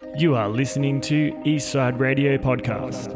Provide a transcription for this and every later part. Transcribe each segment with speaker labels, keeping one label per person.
Speaker 1: You are listening to Eastside Radio Podcast.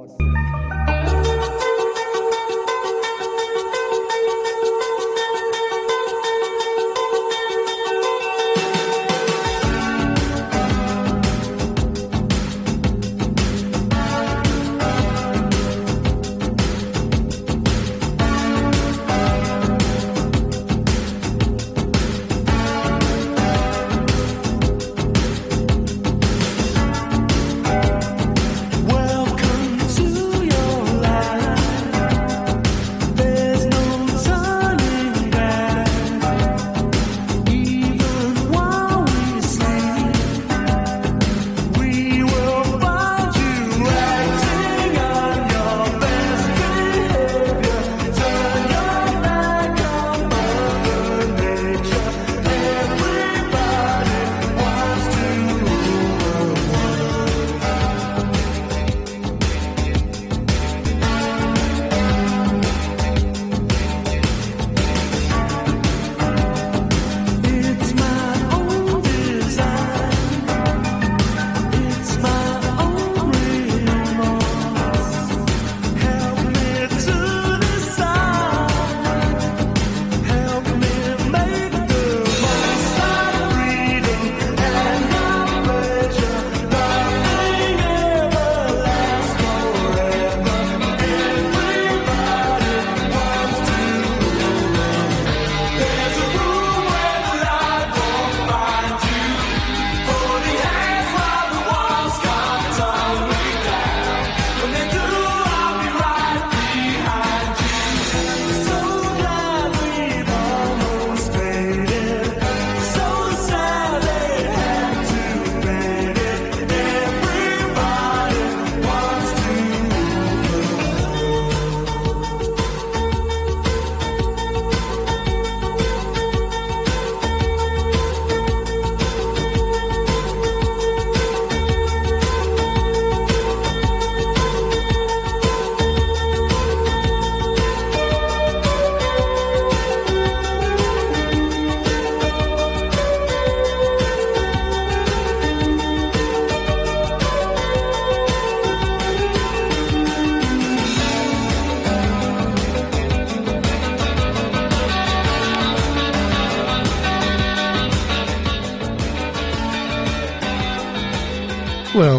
Speaker 2: Well,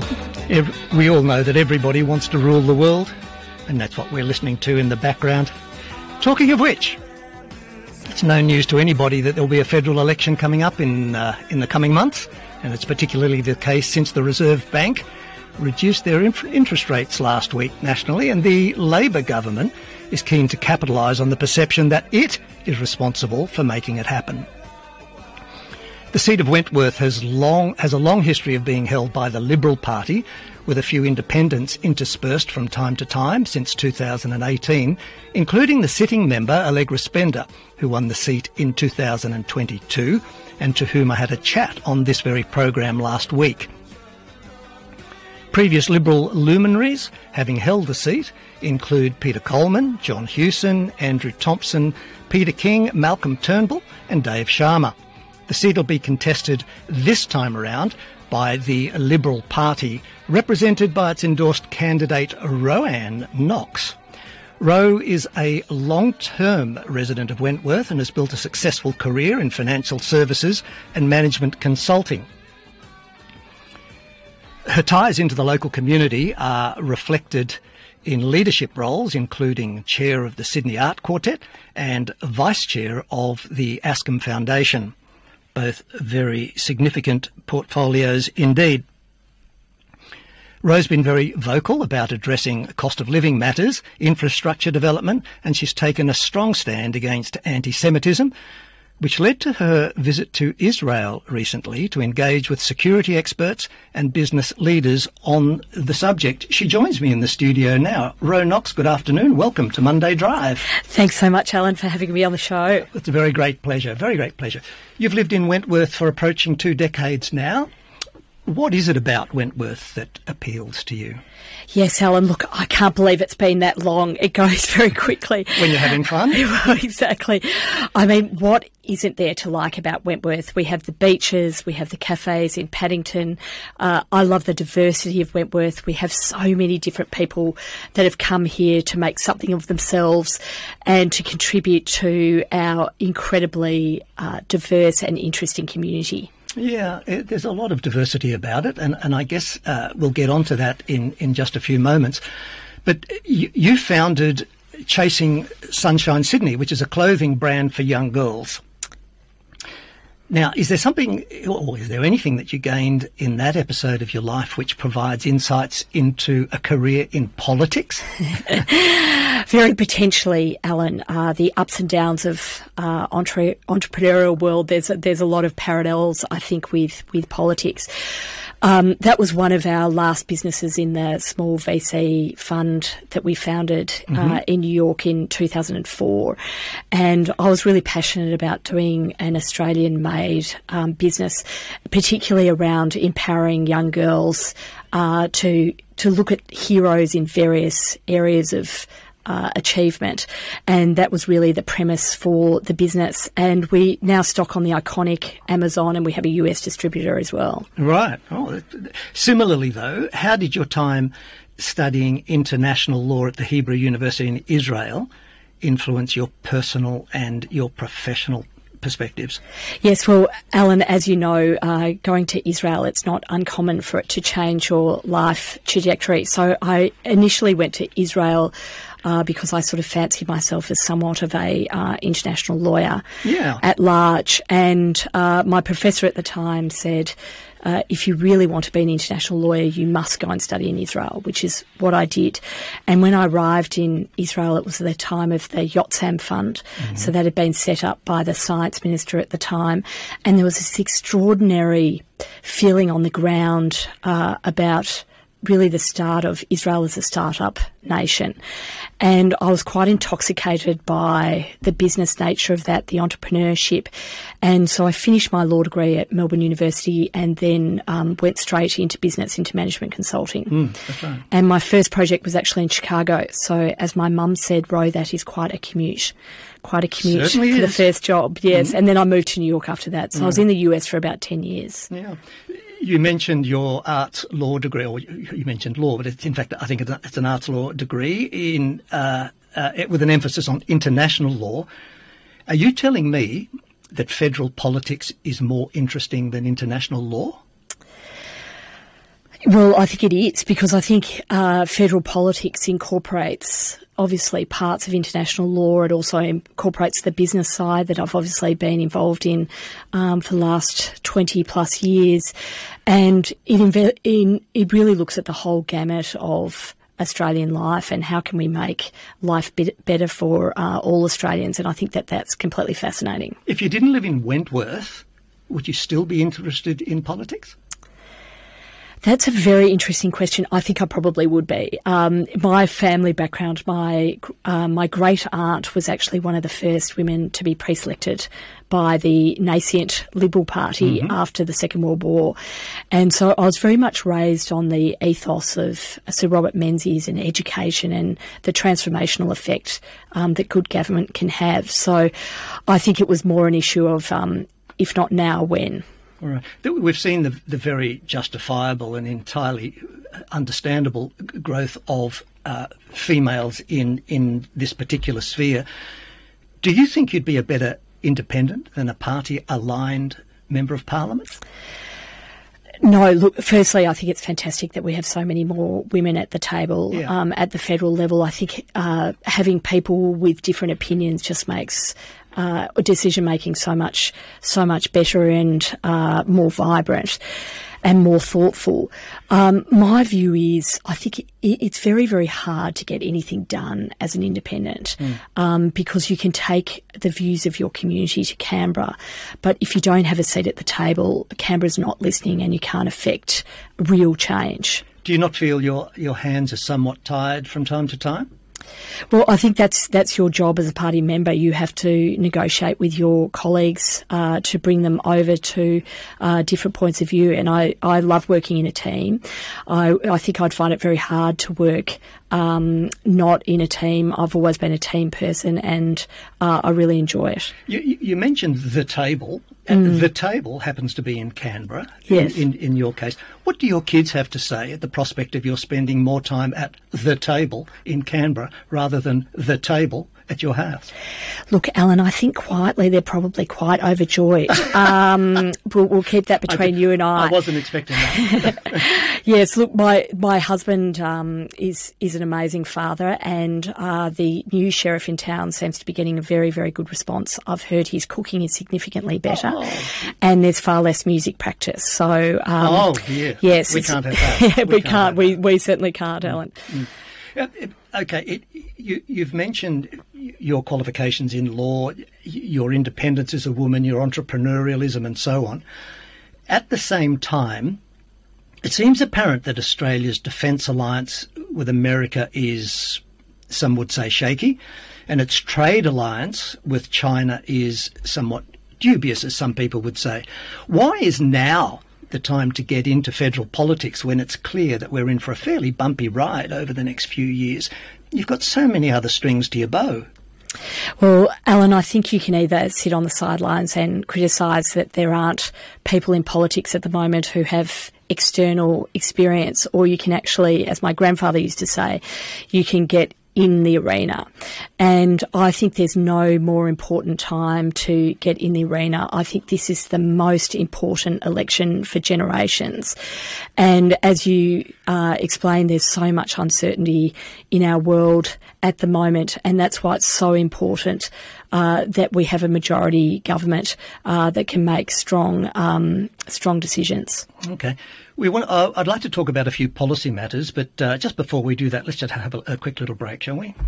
Speaker 2: we all know that everybody wants to rule the world, and that's what we're listening to in the background. Talking of which, it's no news to anybody that there'll be a federal election coming up in the coming months, and it's particularly the case since the Reserve Bank reduced their interest rates last week nationally, and the Labor government is keen to capitalise on the perception that it is responsible for making it happen. The seat of Wentworth has a long history of being held by the Liberal Party, with a few independents interspersed from time to time since 2018, including the sitting member Allegra Spender, who won the seat in 2022, and to whom I had a chat on this very program last week. Previous Liberal luminaries having held the seat include Peter Coleman, John Hewson, Andrew Thompson, Peter King, Malcolm Turnbull and Dave Sharma. The seat will be contested this time around by the Liberal Party, represented by its endorsed candidate Roanne Knox. Ro is a long-term resident of Wentworth and has built a successful career in financial services and management consulting. Her ties into the local community are reflected in leadership roles, including chair of the Sydney Art Quartet and vice chair of the Ascom Foundation. Both very significant portfolios indeed. Ro's been very vocal about addressing cost of living matters, infrastructure development, and she's taken a strong stand against anti-Semitism, which led to her visit to Israel recently to engage with security experts and business leaders on the subject. She joins me in the studio now. Ro Knox, good afternoon. Welcome to Monday Drive.
Speaker 3: Thanks so much, Alan, for having me on the show.
Speaker 2: It's a very great pleasure, very great pleasure. You've lived in Wentworth for approaching 2 decades now. What is it about Wentworth that appeals to you?
Speaker 3: Yes, Alan, look, I can't believe it's been that long. It goes very quickly.
Speaker 2: When you're having fun?
Speaker 3: Well, exactly. I mean, what isn't there to like about Wentworth? We have the beaches, we have the cafes in Paddington. I love the diversity of Wentworth. We have so many different people that have come here to make something of themselves and to contribute to our incredibly diverse and interesting community.
Speaker 2: Yeah, there's a lot of diversity about it, and I guess we'll get onto that in just a few moments. But you founded Chasing Sunshine Sydney, which is a clothing brand for young girls. Now, is there something, or is there anything that you gained in that episode of your life which provides insights into a career in politics?
Speaker 3: Very potentially, Alan. The ups and downs of entrepreneurial world, there's a lot of parallels, I think, with politics. That was one of our last businesses in the small VC fund that we founded in New York in 2004. And I was really passionate about doing an Australian-made business, particularly around empowering young girls to look at heroes in various areas of achievement, and that was really the premise for the business. And we now stock on the iconic Amazon, and we have a US distributor as well.
Speaker 2: Right. Oh, similarly, though, how did your time studying international law at the Hebrew University in Israel influence your personal and your professional perspectives?
Speaker 3: Yes, well, Alan, as you know, going to Israel, it's not uncommon for it to change your life trajectory. So I initially went to Israel because I sort of fancied myself as somewhat of a international lawyer at large. And my professor at the time said, if you really want to be an international lawyer, you must go and study in Israel, which is what I did. And when I arrived in Israel, it was the time of the Yotsam Fund. So that had been set up by the science minister at the time. And there was this extraordinary feeling on the ground about really the start of Israel as a startup nation. And I was quite intoxicated by the business nature of that, the entrepreneurship. And so I finished my law degree at Melbourne University and then went straight into business, into management consulting.
Speaker 2: That's right.
Speaker 3: And my first project was actually in Chicago. So as my mum said, Ro, that is quite a commute for the first job. Yes. And then I moved to New York after that. So I was in the US for about 10 years.
Speaker 2: Yeah. You mentioned your arts law degree, or you mentioned law, but in fact, I think it's an arts law degree in with an emphasis on international law. Are you telling me that federal politics is more interesting than international law?
Speaker 3: Well, I think it is, because I think federal politics incorporates obviously parts of international law. It also incorporates the business side that I've obviously been involved in for the last 20 plus years. And it really looks at the whole gamut of Australian life and how can we make life better for all Australians. And I think that that's completely fascinating.
Speaker 2: If you didn't live in Wentworth, would you still be interested in politics?
Speaker 3: That's a very interesting question. I think I probably would be. My family background, my great aunt was actually one of the first women to be pre-selected by the nascent Liberal Party after the Second World War. And so I was very much raised on the ethos of Sir Robert Menzies and education and the transformational effect that good government can have. So I think it was more an issue of, if not now, when.
Speaker 2: All right. We've seen the very justifiable and entirely understandable growth of females in this particular sphere. Do you think you'd be a better independent than a party-aligned Member of Parliament?
Speaker 3: No, look, firstly, I think it's fantastic that we have so many more women at the table at the federal level. I think having people with different opinions just makes decision making so much better and more vibrant and more thoughtful. My view is I think it's very, very hard to get anything done as an independent because you can take the views of your community to Canberra, but if you don't have a seat at the table, Canberra's not listening and you can't affect real change.
Speaker 2: Do you not feel your hands are somewhat tired from time to time?
Speaker 3: Well, I think that's your job as a party member. You have to negotiate with your colleagues to bring them over to different points of view. And I love working in a team. I think I'd find it very hard to work not in a team. I've always been a team person, and I really enjoy it.
Speaker 2: You mentioned the table. The table happens to be in Canberra,
Speaker 3: yes.
Speaker 2: in your case. What do your kids have to say at the prospect of your spending more time at the table in Canberra rather than the table at your house?
Speaker 3: Look, Alan, I think quietly they're probably quite overjoyed. We'll keep that between you and I.
Speaker 2: I wasn't expecting that.
Speaker 3: Yes, look, my husband is an amazing father, and the new sheriff in town seems to be getting a very, very good response. I've heard his cooking is significantly better, and there's far less music practice. So, yes,
Speaker 2: we can't have that.
Speaker 3: we can't. We certainly can't, Alan.
Speaker 2: Okay, you've mentioned your qualifications in law, your independence as a woman, your entrepreneurialism and so on. At the same time, it seems apparent that Australia's defence alliance with America is, some would say, shaky, and its trade alliance with China is somewhat dubious, as some people would say. Why is now the time to get into federal politics when it's clear that we're in for a fairly bumpy ride over the next few years? You've got so many other strings to your bow.
Speaker 3: Well, Alan, I think you can either sit on the sidelines and criticise that there aren't people in politics at the moment who have external experience, or you can actually, as my grandfather used to say, you can get in the arena. And I think there's no more important time to get in the arena. I think this is the most important election for generations. And as you explained, there's so much uncertainty in our world at the moment, and that's why it's so important that we have a majority government that can make strong decisions.
Speaker 2: Okay. I'd like to talk about a few policy matters, but just before we do that, let's just have a quick little break, shall we?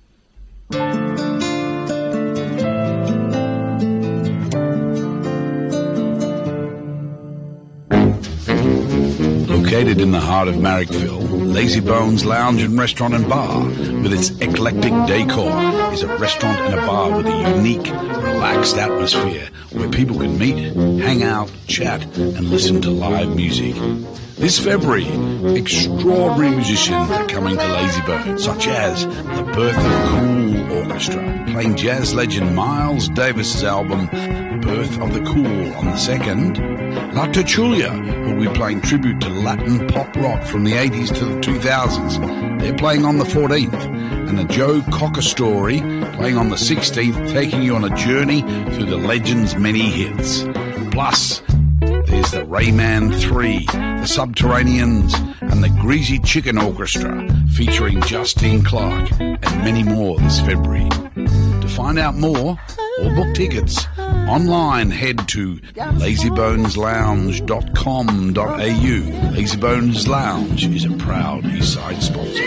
Speaker 4: Located in the heart of Marrickville, Lazy Bones Lounge and Restaurant and Bar, with its eclectic decor, is a restaurant and a bar with a unique, relaxed atmosphere where people can meet, hang out, chat, and listen to live music. This February, extraordinary musicians are coming to Lazy Bones, such as the Birth of Cool Orchestra, playing jazz legend Miles Davis's album Birth of the Cool on the 2nd. La Tertulia, who will be playing tribute to Latin pop rock from the 80s to the 2000s. They're playing on the 14th. And the Joe Cocker Story playing on the 16th, taking you on a journey through the legend's many hits. Plus, there's the Rayman 3, the Subterraneans, and the Greasy Chicken Orchestra, featuring Justine Clark and many more this February. To find out more or book tickets, online head to lazyboneslounge.com.au. Lazy Bones Lounge is a proud Eastside sponsor.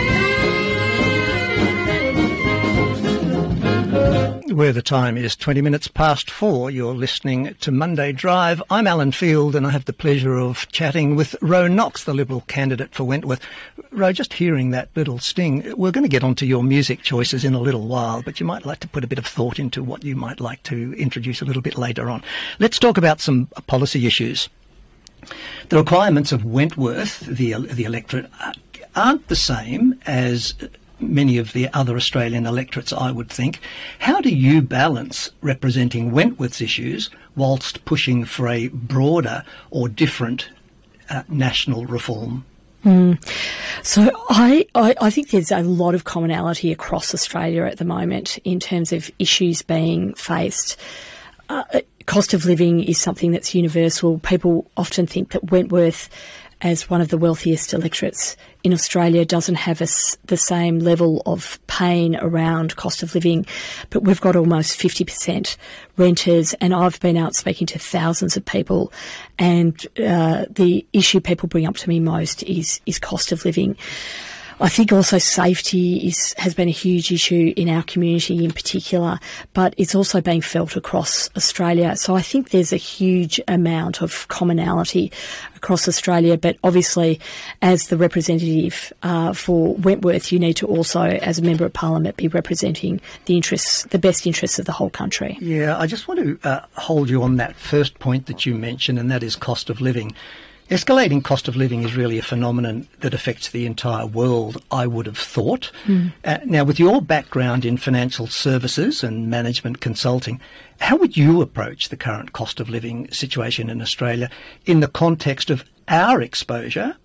Speaker 2: Where the time is 20 minutes past 4, you're listening to Monday Drive. I'm Alan Field, and I have the pleasure of chatting with Ro Knox, the Liberal candidate for Wentworth. Ro, just hearing that little sting, we're going to get onto your music choices in a little while, but you might like to put a bit of thought into what you might like to introduce a little bit later on. Let's talk about some policy issues. The requirements of Wentworth, the electorate, aren't the same as many of the other Australian electorates, I would think. How do you balance representing Wentworth's issues whilst pushing for a broader or different national reform?
Speaker 3: So I think there's a lot of commonality across Australia at the moment in terms of issues being faced. Cost of living is something that's universal. People often think that Wentworth, as one of the wealthiest electorates in Australia, doesn't have the same level of pain around cost of living, but we've got almost 50% renters, and I've been out speaking to thousands of people, and the issue people bring up to me most is cost of living. I think also safety has been a huge issue in our community in particular, but it's also being felt across Australia. So I think there's a huge amount of commonality across Australia, but obviously as the representative for Wentworth, you need to also, as a Member of Parliament, be representing the best interests of the whole country.
Speaker 2: Yeah, I just want to hold you on that first point that you mentioned, and that is cost of living. Escalating cost of living is really a phenomenon that affects the entire world, I would have thought. Now, with your background in financial services and management consulting, how would you approach the current cost of living situation in Australia in the context of our exposure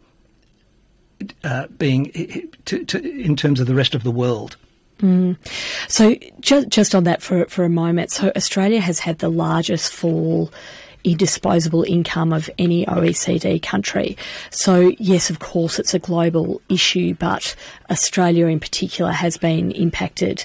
Speaker 2: being in terms of the rest of the world?
Speaker 3: So just on that for a moment, so Australia has had the largest fall in disposable income of any OECD country. So yes, of course, it's a global issue, but Australia in particular has been impacted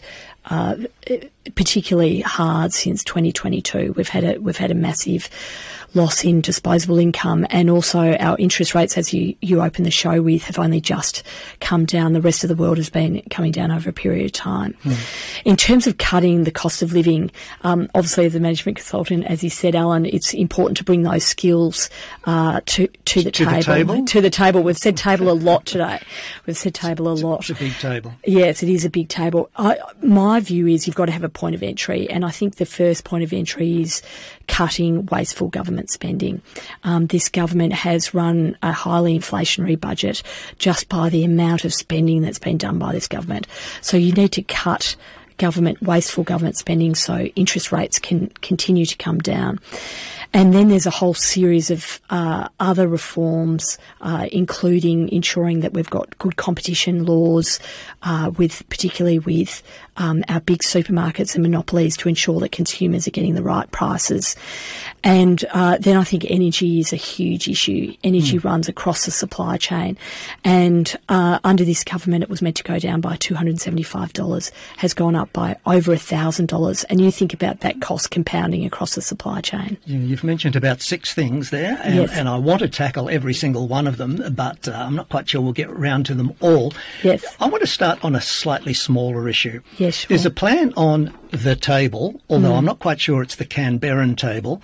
Speaker 3: particularly hard since 2022. We've had a massive loss in disposable income, and also our interest rates, as you open the show with, have only just come down. The rest of the world has been coming down over a period of time. In terms of cutting the cost of living, obviously as a management consultant, as you said, Alan, it's important to bring those skills to the table. To the table. We've said table a lot today. We've said table a lot.
Speaker 2: It's a big table.
Speaker 3: Yes, it is a big table. My view is you've got to have a point of entry, and I think the first point of entry is cutting wasteful government spending. This government has run a highly inflationary budget just by the amount of spending that's been done by this government. So you need to cut wasteful government spending so interest rates can continue to come down. And then there's a whole series of other reforms, including ensuring that we've got good competition laws, particularly with our big supermarkets and monopolies, to ensure that consumers are getting the right prices. And then I think energy is a huge issue. Energy runs across the supply chain. And under this government, it was meant to go down by $275, has gone up by over $1,000. And you think about that cost compounding across the supply chain.
Speaker 2: You've mentioned about 6 things there, and I want to tackle every single one of them, but I'm not quite sure we'll get around to them all.
Speaker 3: Yes.
Speaker 2: I want to start on a slightly smaller issue.
Speaker 3: Yes, sure.
Speaker 2: There's a plan on the table, although I'm not quite sure it's the Canberran table,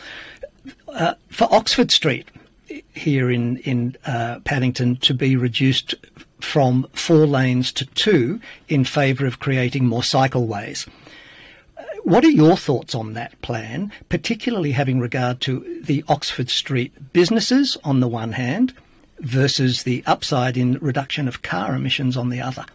Speaker 2: for Oxford Street here in Paddington to be reduced from 4 lanes to 2 in favour of creating more cycleways. What are your thoughts on that plan, particularly having regard to the Oxford Street businesses on the one hand versus the upside in reduction of car emissions on the other?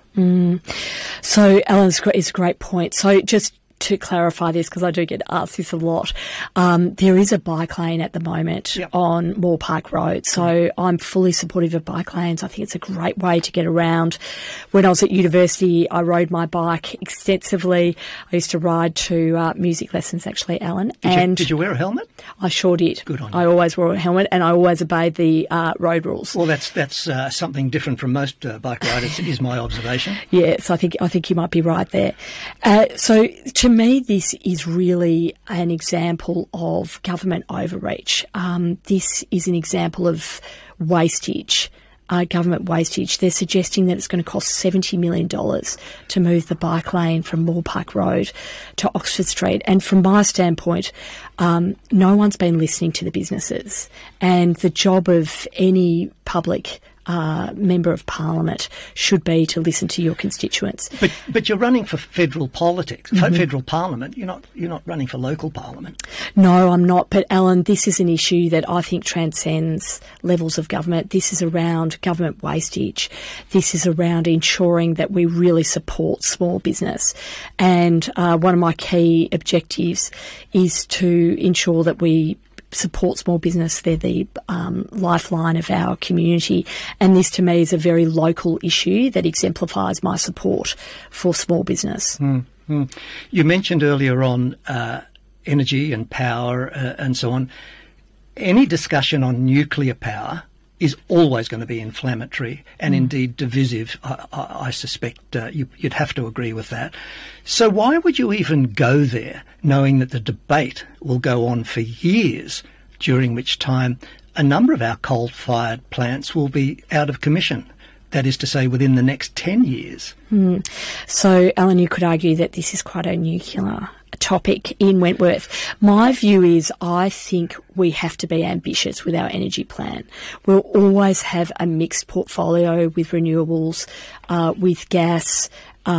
Speaker 3: So, Alan, it's a great point. So just to clarify this, because I do get asked this a lot, there is a bike lane at the moment on Moore Park Road. So I'm fully supportive of bike lanes. I think it's a great way to get around. When I was at university, I rode my bike extensively. I used to ride to music lessons, actually, Alan.
Speaker 2: Did you wear a helmet?
Speaker 3: I sure did.
Speaker 2: Good on you.
Speaker 3: I always wore a helmet, and I always obeyed the road rules.
Speaker 2: Well, that's something different from most bike riders, is my observation.
Speaker 3: Yes, I think you might be right there. So to me, this is really an example of government overreach. This is an example of wastage. Government wastage. They're suggesting that it's going to cost $70 million to move the bike lane from Moore Park Road to Oxford Street. And from my standpoint, no one's been listening to the businesses. And the job of any public Member of Parliament should be to listen to your constituents.
Speaker 2: But you're running for federal politics, federal Parliament. You're not running for local Parliament.
Speaker 3: No, I'm not. But Alan, this is an issue that I think transcends levels of government. This is around government wastage. This is around ensuring that we really support small business. And one of my key objectives is to ensure that we support small business. They're the lifeline of our community, and this to me is a very local issue that exemplifies my support for small business.
Speaker 2: You mentioned earlier on energy and power and so on. Any discussion on nuclear power is always going to be inflammatory and indeed divisive. I suspect you'd have to agree with that. So why would you even go there, knowing that the debate will go on for years, during which time a number of our coal-fired plants will be out of commission? that is to say within the next 10 years.
Speaker 3: So, Alan, you could argue that this is quite a nuclear topic in Wentworth. My view is I think we have to be ambitious with our energy plan. We'll always have a mixed portfolio with renewables, with gas,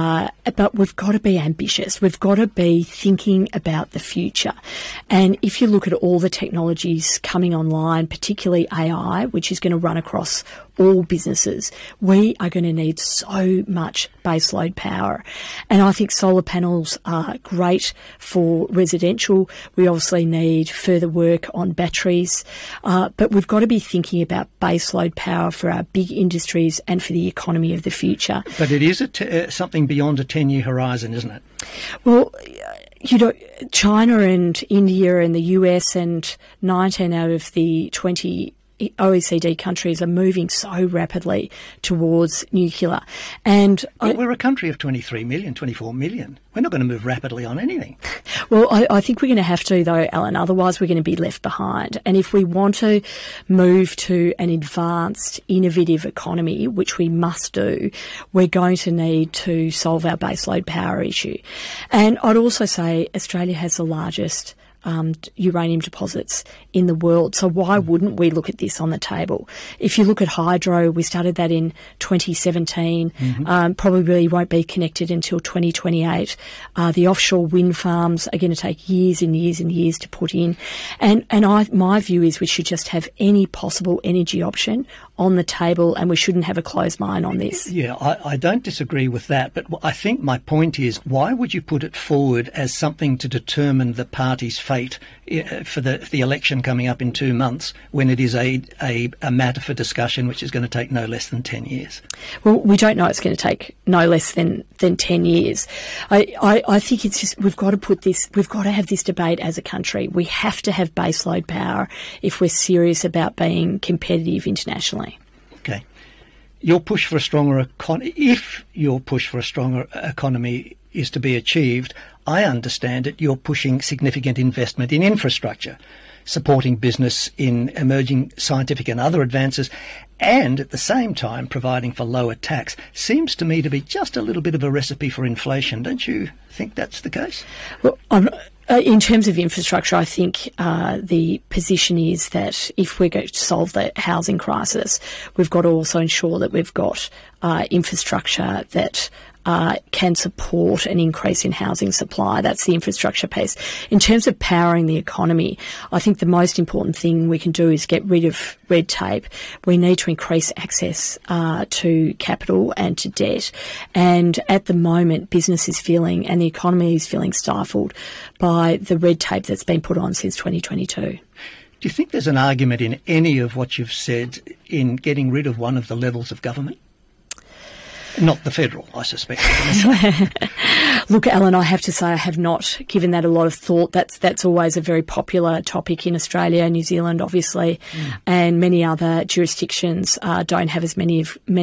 Speaker 3: but we've got to be ambitious. We've got to be thinking about the future. And if you look at all the technologies coming online, particularly AI, which is going to run across all businesses, we are going to need so much baseload power. And I think solar panels are great for residential. We obviously need further work on batteries, but we've got to be thinking about baseload power for our big industries and for the economy of the future.
Speaker 2: But it is something beyond a 10-year horizon, isn't it?
Speaker 3: Well, you know, China and India and the US and 19 out of the 20 OECD countries are moving so rapidly towards nuclear. And
Speaker 2: we're a country of 23 million, 24 million. We're not going to move rapidly on anything.
Speaker 3: Well, I think we're going to have to, though, Alan. Otherwise, we're going to be left behind. And if we want to move to an advanced, innovative economy, which we must do, we're going to need to solve our baseload power issue. And I'd also say Australia has the largest uranium deposits in the world. So why wouldn't we look at this on the table? If you look at hydro, we started that in 2017, probably won't be connected until 2028. The offshore wind farms are going to take years and years and years to put in. And my view is we should just have any possible energy option on the table and we shouldn't have a closed mind on this.
Speaker 2: Yeah, I don't disagree with that, but I think my point is, why would you put it forward as something to determine the party's fate for the election coming up in 2 months when it is a matter for discussion which is going to take no less than 10 years?
Speaker 3: Well, we don't know it's going to take no less than 10 years. I think it's just, we've got to have this debate as a country. We have to have baseload power if we're serious about being competitive internationally.
Speaker 2: Okay. Your push for a stronger economy, if your push for a stronger economy is to be achieved, I understand it, you're pushing significant investment in infrastructure, supporting business in emerging scientific and other advances, and at the same time providing for lower tax. Seems to me to be just a little bit of a recipe for inflation. Don't you think that's the case?
Speaker 3: Well, in terms of infrastructure, I think the position is that if we're going to solve the housing crisis, we've got to also ensure that we've got infrastructure that can support an increase in housing supply. That's the infrastructure piece. In terms of powering the economy, I think the most important thing we can do is get rid of red tape. We need to increase access to capital and to debt. And at the moment, business is feeling and the economy is feeling stifled by the red tape that's been put on since 2022.
Speaker 2: Do you think there's an argument in any of what you've said in getting rid of one of the levels of government? Not the federal, I suspect.
Speaker 3: Look, Alan, I have to say I have not given that a lot of thought. That's always a very popular topic in Australia, New Zealand, obviously, and many other jurisdictions don't have as many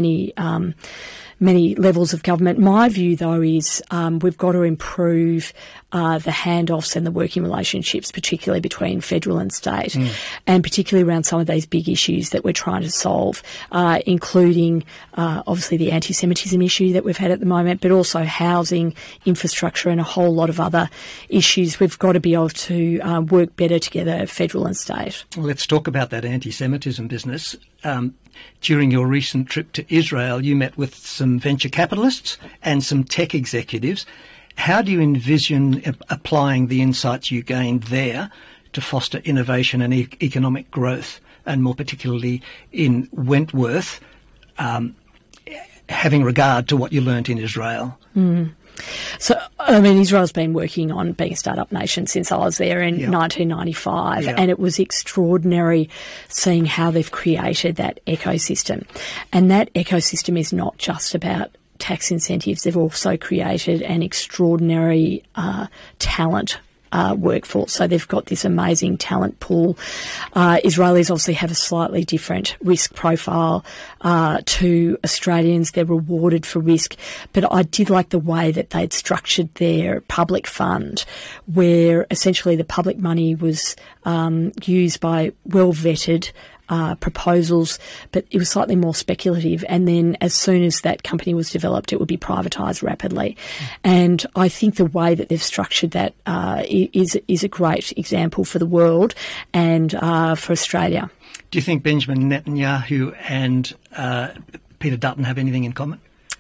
Speaker 3: levels of government. My view, though, is we've got to improve the handoffs and the working relationships, particularly between federal and state, and particularly around some of these big issues that we're trying to solve, including obviously the anti-Semitism issue that we've had at the moment, but also housing, infrastructure and a whole lot of other issues. We've got to be able to work better together, federal and state.
Speaker 2: Well, let's talk about that anti-Semitism business. During your recent trip to Israel, you met with some venture capitalists and some tech executives. How do you envision applying the insights you gained there to foster innovation and economic growth, and more particularly in Wentworth, having regard to what you learnt in Israel?
Speaker 3: So, I mean, Israel's been working on being a startup nation since I was there in 1995, and it was extraordinary seeing how they've created that ecosystem. And that ecosystem is not just about tax incentives. They've also created an extraordinary talent workforce. So they've got this amazing talent pool. Israelis obviously have a slightly different risk profile to Australians. They're rewarded for risk. But I did like the way that they'd structured their public fund, where essentially the public money was used by well-vetted proposals, but it was slightly more speculative. And then as soon as that company was developed, it would be privatised rapidly. And I think the way that they've structured that is a great example for the world and for Australia.
Speaker 2: Do you think Benjamin Netanyahu and Peter Dutton have anything in common?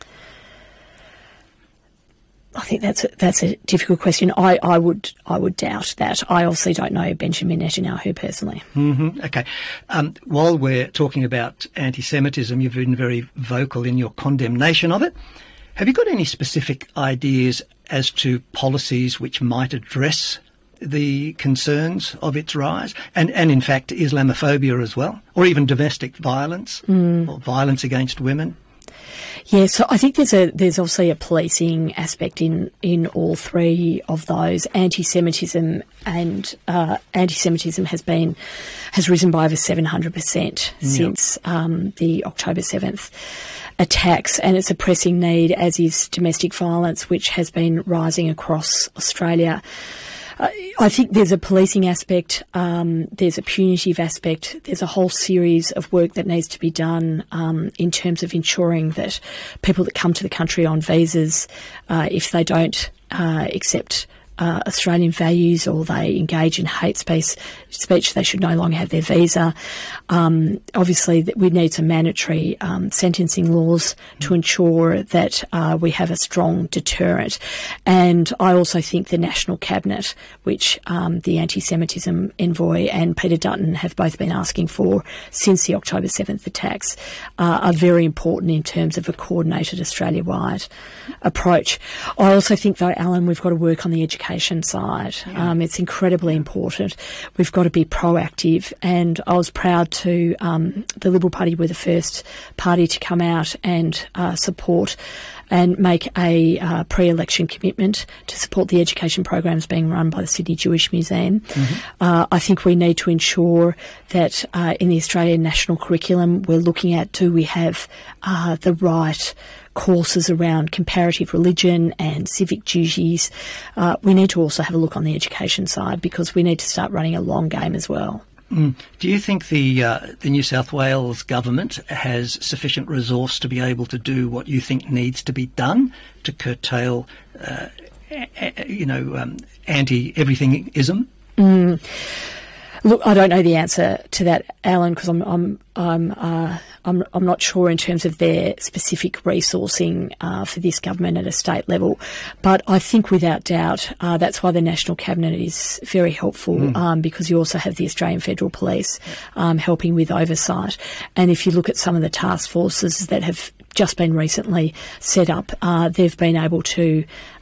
Speaker 3: I think that's a difficult question. I would doubt that. I obviously don't know Benjamin Netanyahu personally.
Speaker 2: Mm-hmm. Okay. While we're talking about anti-Semitism, you've been very vocal in your condemnation of it. Have you got any specific ideas as to policies which might address the concerns of its rise, and in fact Islamophobia as well, or even domestic violence or violence against women?
Speaker 3: Yeah, so I think there's obviously a policing aspect in all three of those. Anti-Semitism and anti-Semitism has risen by over 700% since the October 7th attacks, and it's a pressing need, as is domestic violence, which has been rising across Australia. I think there's a policing aspect, there's a punitive aspect, there's a whole series of work that needs to be done in terms of ensuring that people that come to the country on visas, if they don't accept Australian values or they engage in hate speech, they should no longer have their visa. Obviously, we need some mandatory sentencing laws to ensure that we have a strong deterrent. And I also think the National Cabinet, which the anti-Semitism envoy and Peter Dutton have both been asking for since the October 7th attacks, are very important in terms of a coordinated Australia-wide approach. I also think, though, Alan, we've got to work on the education side. It's incredibly important. We've got to be proactive, and I was proud to the Liberal Party were the first party to come out and support and make a pre-election commitment to support the education programs being run by the Sydney Jewish Museum. I think we need to ensure that in the Australian national curriculum we're looking at, do we have the right courses around comparative religion and civic duties. We need to also have a look on the education side, because we need to start running a long game as well.
Speaker 2: Do you think the New South Wales government has sufficient resource to be able to do what you think needs to be done to curtail, anti-everything-ism?
Speaker 3: Look, I don't know the answer to that, Alan, because I'm not sure in terms of their specific resourcing for this government at a state level. But I think without doubt that's why the National Cabinet is very helpful, because you also have the Australian Federal Police helping with oversight. And if you look at some of the task forces that have just been recently set up, they've been able to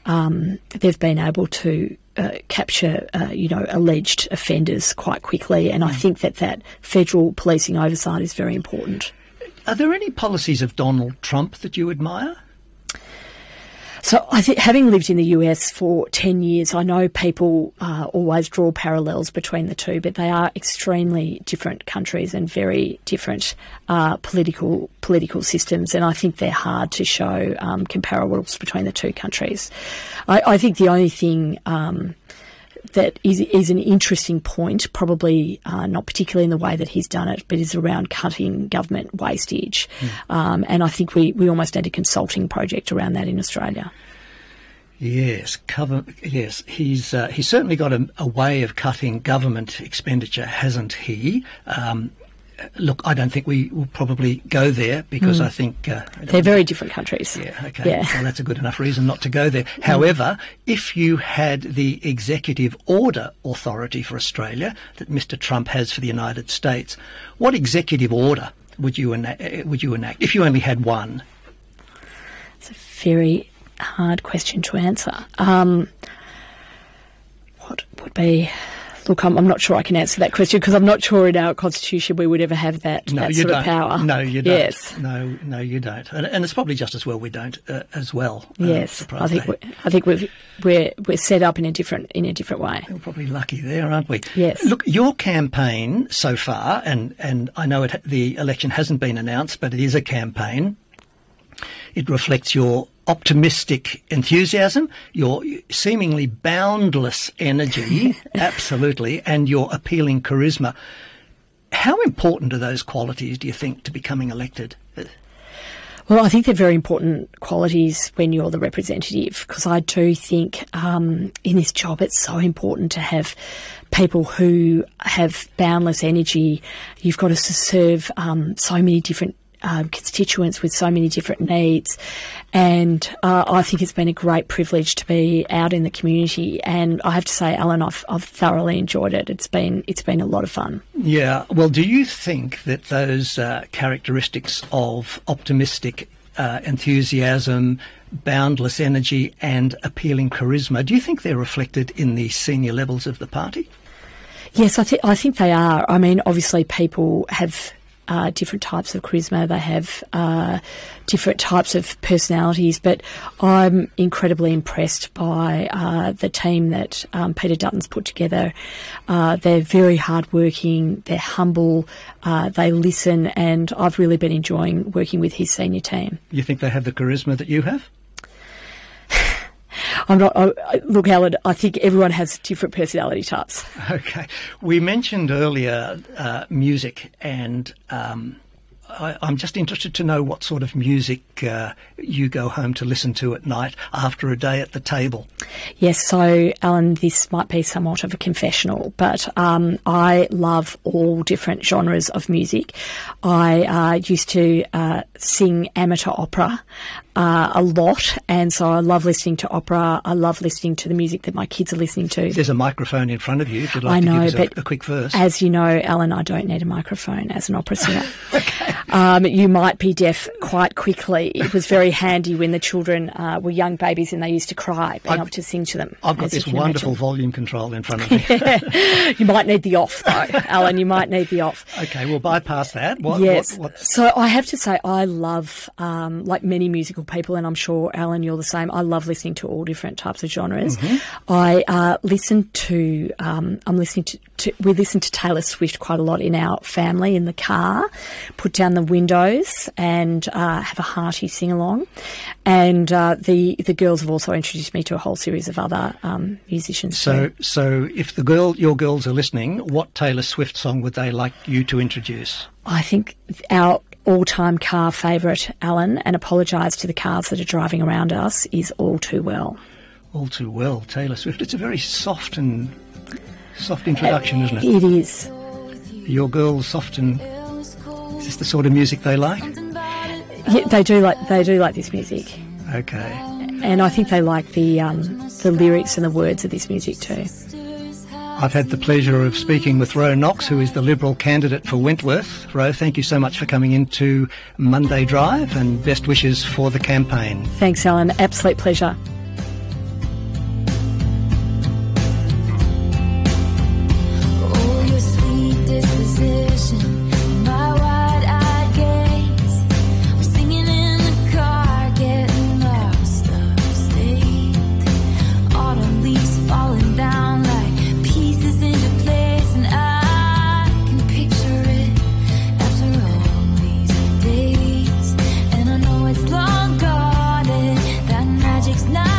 Speaker 3: capture, alleged offenders quite quickly, and I think that federal policing oversight is very important.
Speaker 2: Are there any policies of Donald Trump that you admire?
Speaker 3: So I think, having lived in the US for 10 years, I know people always draw parallels between the two, but they are extremely different countries and very different political systems, and I think they're hard to show comparables between the two countries. I think the only thing that is an interesting point, probably not particularly in the way that he's done it, but is around cutting government wastage. And I think we almost need a consulting project around that in Australia.
Speaker 2: Yes, he's certainly got a way of cutting government expenditure, hasn't he? Look, I don't think we will probably go there, because I think
Speaker 3: they're very different countries.
Speaker 2: Yeah, okay. Yeah. Well, that's a good enough reason not to go there. However, if you had the executive order authority for Australia that Mr. Trump has for the United States, what executive order would you enact if you only had one?
Speaker 3: It's a very hard question to answer. What would be... Look, I'm not sure I can answer that question, because I'm not sure in our constitution we would ever have that sort of power.
Speaker 2: No, you don't.
Speaker 3: Yes.
Speaker 2: No, you don't. And it's probably just as well we don't as well.
Speaker 3: Yes, I think we're set up in a different way.
Speaker 2: We're probably lucky there, aren't we?
Speaker 3: Yes.
Speaker 2: Look, your campaign so far, and I know the election hasn't been announced, but it is a campaign. It reflects your optimistic enthusiasm, your seemingly boundless energy, absolutely, and your appealing charisma. How important are those qualities, do you think, to becoming elected?
Speaker 3: Well, I think they're very important qualities when you're the representative, because I do think in this job it's so important to have people who have boundless energy. You've got to serve so many different constituents with so many different needs, and I think it's been a great privilege to be out in the community. And I have to say, Alan, I've thoroughly enjoyed it. It's been a lot of fun.
Speaker 2: Yeah. Well, do you think that those characteristics of optimistic enthusiasm, boundless energy, and appealing charisma, do you think they're reflected in the senior levels of the party?
Speaker 3: Yes, I think they are. I mean, obviously, people have different types of charisma. They have different types of personalities, but I'm incredibly impressed by the team that Peter Dutton's put together. They're very hardworking, they're humble, they listen, and I've really been enjoying working with his senior team.
Speaker 2: You think they have the charisma that you have?
Speaker 3: Look, Alan, I think everyone has different personality types.
Speaker 2: Okay. We mentioned earlier music, and I'm just interested to know what sort of music you go home to listen to at night after a day at the table.
Speaker 3: Yes, so, Alan, this might be somewhat of a confessional, but I love all different genres of music. I used to sing amateur opera a lot, and so I love listening to opera. I love listening to the music that my kids are listening to.
Speaker 2: There's a microphone in front of you if you'd like to give us a quick verse.
Speaker 3: As you know, Alan, I don't need a microphone as an opera singer.
Speaker 2: Okay.
Speaker 3: You might be deaf quite quickly. It was very handy when the children were young babies and they used to cry, being able to sing to them.
Speaker 2: I've got this wonderful volume control in front of me.
Speaker 3: You might need the off, though, Alan. You might need the off.
Speaker 2: Okay, we'll bypass that.
Speaker 3: So I have to say, I love, like many musical people, and I'm sure, Alan, you're the same, I love listening to all different types of genres. Mm-hmm. I listen to, we listen to Taylor Swift quite a lot in our family in the car, put down the windows and have a hearty sing-along. And the girls have also introduced me to a whole series of other musicians.
Speaker 2: So if your girls are listening, what Taylor Swift song would they like you to introduce?
Speaker 3: I think our all-time car favourite, Alan, and apologise to the cars that are driving around us, is All Too Well.
Speaker 2: All Too Well, Taylor Swift. It's a very soft introduction, isn't it?
Speaker 3: It is.
Speaker 2: Your girls soft and... Is this the sort of music they like?
Speaker 3: Yeah, they do like this music.
Speaker 2: Okay.
Speaker 3: And I think they like the lyrics and the words of this music too.
Speaker 2: I've had the pleasure of speaking with Ro Knox, who is the Liberal candidate for Wentworth. Ro, thank you so much for coming into Monday Drive, and best wishes for the campaign.
Speaker 3: Thanks, Alan. Absolute pleasure.
Speaker 5: Long gone, and that magic's not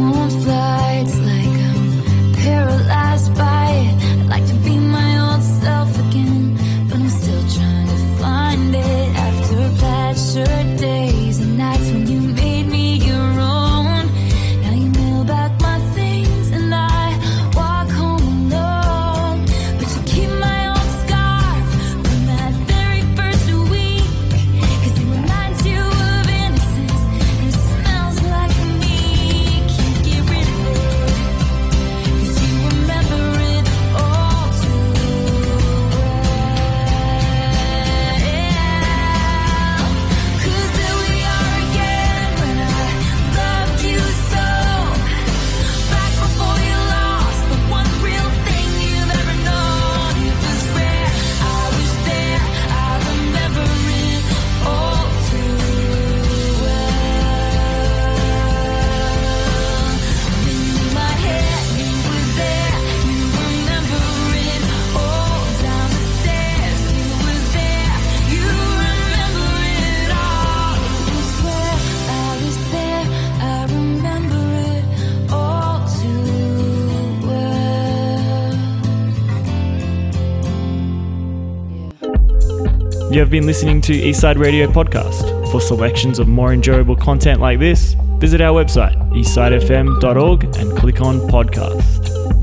Speaker 5: won't fly. It's like I'm paralyzed by it. I'd like to be my old self again, but I'm still trying to find it. After plaid shirt days and nights when you made me your own, now you mail back my things and I walk home alone. But you keep my old scarf from that very first week, 'cause it reminds you of innocence and it smells like me. Can't get rid of it, 'cause you remember it all too well. 'Cause there we are again when I loved you so, back before you lost the one real thing you've ever known. It was rare, I was there, I remember it all too well. Wind in my hair, you were there, you remember it all. Down the stairs, you were there, you remember it all. It was where I was there, I remember it all too well.
Speaker 1: You have been listening to Eastside Radio Podcast. For selections of more enjoyable content like this, visit our website, eastsidefm.org, and click on Podcast.